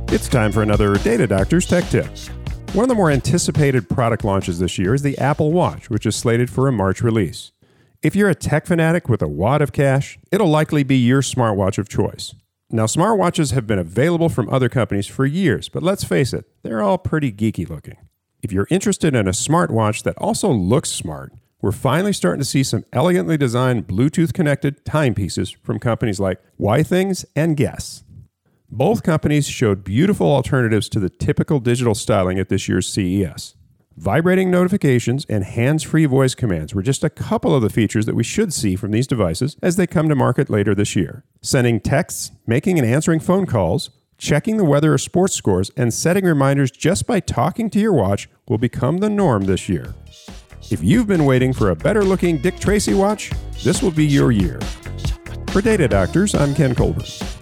It's time for another Data Doctors Tech Tip. One of the more anticipated product launches this year is the Apple Watch, which is slated for a March release. If you're a tech fanatic with a wad of cash, it'll likely be your smartwatch of choice. Now, smartwatches have been available from other companies for years, but let's face it, they're all pretty geeky looking. If you're interested in a smartwatch that also looks smart, we're finally starting to see some elegantly designed Bluetooth-connected timepieces from companies like Ythings and Guess. Both companies showed beautiful alternatives to the typical digital styling at this year's CES. Vibrating notifications and hands-free voice commands were just a couple of the features that we should see from these devices as they come to market later this year. Sending texts, making and answering phone calls, checking the weather or sports scores, and setting reminders just by talking to your watch will become the norm this year. If you've been waiting for a better-looking Dick Tracy watch, this will be your year. For Data Doctors, I'm Ken Colburn.